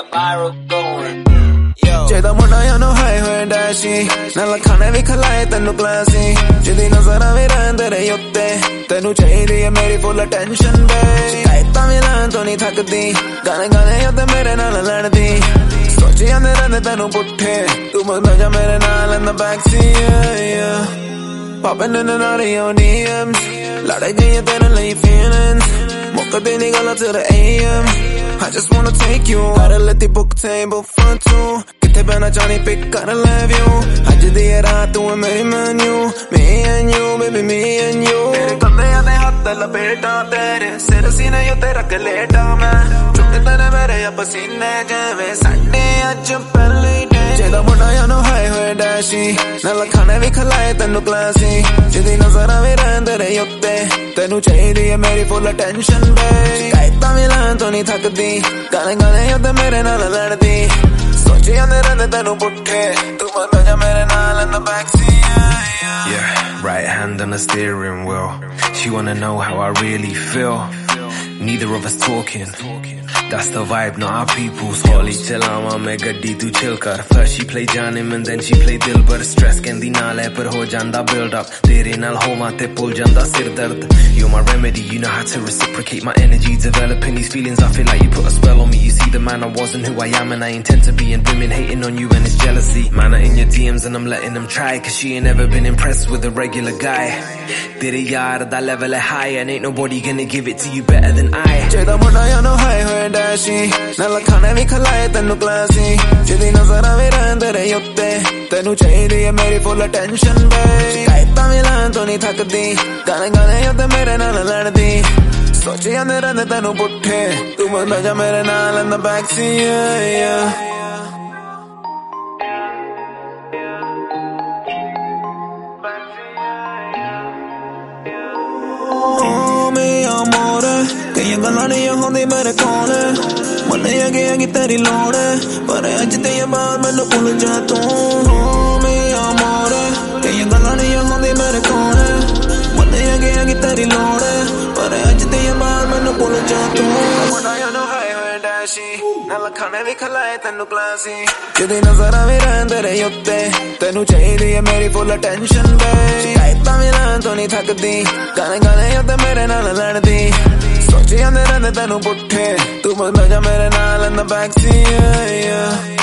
got viral going. ਜਿਹਦਾ ਮੁੰਡਾ ਉਹਨੂੰ ਹਾਏ ਹੋਏ ਡੈਸ਼ੀ ਨਾਲ ਖਾਣੇ ਵੀ ਖਲਾਏ ਤੈਨੂੰ ਕਲਾਸੀ ਜਿਹਦੀ ਨਜ਼ਰਾਂ ਵੀ ਰਹਿੰਦੇ ਰਹੇ ਉੱਤੇ ਤੈਨੂੰ ਚਾਹੀਦੀ ਹੈ ਮੇਰੀ ਫੁੱਲ ਅਟੈਂਸ਼ਨ ਬੇ ਸ਼ਿਕਾਇਤਾਂ ਵੀ ਲੈਣ ਤੋਂ ਨਹੀਂ ਥੱਕਦੀ ਗਾਣੇ ਗਾਣੇ ਉੱਤੇ ਮੇਰੇ ਨਾਲ ਲੜਦੀ ਸੋਚੀ ਜਾਂਦੇ ਰਹਿੰਦੇ ਤੈਨੂੰ ਪੁੱਠੇ ਤੂੰ ਮੰਗਦਾ ਜਾ ਮੇਰੇ ਨਾਲ in the backseat popping in and out of your DMs ਲੜਾਈ ਗਈਆਂ ਤੇਰੇ ਲਈ feelings ਮੁੱਕਦੀ ਨੀ ਗੱਲਾਂ till the AM I just wanna take you out and let the book table for two ਕਿੱਥੇ ਬਹਿਣਾ ਚਾਹਨੀ ਪਿਕ ਕਰ ਲੈ ਵਿਊ ਅੱਜ ਦੀ ਰਾਤ ਤੂੰ ਮੇਰੀ menu me and you baby me and you ਤੇਰੇ ਕੰਧਿਆਂ ਦੇ ਹੱਥ ਲਪੇਟਾਂ ਤੇਰੇ ਸਿਰ ਸੀਨੇ ਉੱਤੇ ਰੱਖ ਲੇਟਾਂ ਮੈਂ ਚੁੱਕ ਤੇਰੇ ਮੇਰੇ ਪਸੀਨੇ ਜਿਵੇਂ ਸਾਡੇ ਅੱਜ ਪਹਿਲੇ ਡੇ ਜਿਹਦਾ ਮੁੰਡਾ ਉਹਨੂੰ ਹਾਏ ਹੋਏ ਡੈਸ਼ੀ ਨਾਲ ਖਾਣੇ ਵੀ ਖਲਾਏ ਤੈਨੂੰ ਕਲਾਸੀ ਜਿਹਦੀ ਨਜ਼ਰਾਂ ਵੀ ਰਹਿੰਦੇ ਰਹੇ ਉੱਤੇ ਤੈਨੂੰ ਚਾਹੀਦੀ ਹੈ ਮੇਰੀ ਫੁੱਲ ਅਟੈਂਸ਼ਨ ਬੇ ਸ਼ਿਕਾਇਤਾਂ ਵੀ ਲੈਣ ਤੋਂ ਨਹੀਂ ਥੱਕਦੀ ਗਾਣੇ ਗਾਣੇ ਉੱਤੇ ਮੇਰੇ ਨਾਲ ਲੜਦੀ ਸੋਚੀ ਜਾਂਦੇ ਰਹਿੰਦੇ ਤੈਨੂੰ ਪੁੱਠੇ ਤੂੰ ਮੰਗਦਾ ਜਾ ਮੇਰੇ ਨਾਲ in the backseat yeah right hand on the steering wheel she wanna know how I really feel neither of us talking that's the vibe not our people's holi chalama main gaddi tu chill kar first she play janim and then she play dilbar stress kendi naal hai par ho janda build up tere naal hova te pull janda sir dard you're my remedy you know how to reciprocate my energy developing these feelings I feel like you put a spell on me you see the man I wasn't who I am and I intend to be and women hating on you and it's jealousy man I in your DMs and I'm letting them try cause she ain't never been impressed with a regular guy tere yaar that level is high and ain't nobody gonna give it to you better than I ਜਿਹਦਾ ਮੁੰਡਾ ਉਹਨੂੰ ਹਾਏ ਹੋਏ ਡੈਸ਼ੀ ਨਾਲ ਖਾਣੇ ਵੀ ਖਲਾਏ ਤੈਨੂੰ classy ਜਿਹਦੀ ਨਜ਼ਰਾਂ ਵੀ ਰਹਿੰਦੇ ਰਹੇ ਉੱਤੇ ਤੈਨੂੰ ਚਾਹੀਦੀ ਹੈ ਮੇਰੀ ਫੁੱਲ ਅਟੈਂਸ਼ਨ ਬੇ ਸ਼ਿਕਾਇਤਾਂ ਵੀ ਲੈਣ ਤੋਂ ਨਹੀਂ ਥੱਕਦੀ ਗਾਣੇ ਗਾਣੇ ਉੱਤੇ ਮੇਰੇ ਨਾਲ ਲੜਦੀ ਸੋਚੀ ਜਾਂਦੇ ਰਹਿੰਦੇ ਤੈਨੂੰ ਪੁੱਠੇ ਤੂੰ ਮੰਗਦਾ ਜਾ ਮੇਰੇ ਨਾਲ in the backseat ਕਈਆਂ ਗੱਲਾਂ ਨਹੀਂ ਹੁੰਦੀ ਮੇਰੇ ਕੋਲ ਮੰਨਿਆ ਗਿਆ ਕਿ ਤੇਰੀ ਲੋੜ ਪਰ ਅੱਜ ਤੇ ਬਾਅਦ ਮੈਨੂੰ ਭੁੱਲ ਜਾ ਤੂੰ ਮੇਰਾ ਮੋਰ ਕਈਆਂ ਗੱਲਾਂ ਨਹੀਂ ਹੁੰਦੀ ਮੇਰੇ ਕੋਲ ਮੰਨਿਆ ਗਿਆ ਕਿ ਤੇਰੀ ਲੋੜ ਪਰ ਅੱਜ ਤੇ ਬਾਅਦ ਮੈਨੂੰ ਭੁੱਲ ਜਾ ਤੂੰ ਮੁੰਡਾ ਉਹਨੂੰ ਹਾਏ ਹੋਏ ਡੈਸ਼ੀ ਨਾਲ ਖਾਣੇ ਵੀ ਖਲਾਏ ਤੈਨੂੰ ਕਲਾਸੀ ਜਿਹਦੀ ਨਜ਼ਰਾਂ ਵੀ ਰਹਿੰਦੇ ਰਹੇ ਉੱਤੇ ਤੈਨੂੰ ਚਾਹੀਦੀ ਹੈ ਮੇਰੀ ਫੁੱਲ ਅਟੈਂਸ਼ਨ ਬੇ ਸ਼ਿਕਾਇਤਾਂ ਵੀ ਲੈਣ ਤੋਂ ਨਹੀਂ ਥੱਕਦੀ ਗਾਣੇ ਗਾਣੇ ਉੱਤੇ ਮੇਰੇ ਨਾਲ ਲੜਦੀ ਸੋਚੀ ਜਾਂਦੇ ਰਹਿੰਦੇ ਤੈਨੂੰ ਪੁੱਠੇ ਤੂੰ ਮੰਗਦਾ ਜਾ ਮੇਰੇ ਨਾਲ in the backseat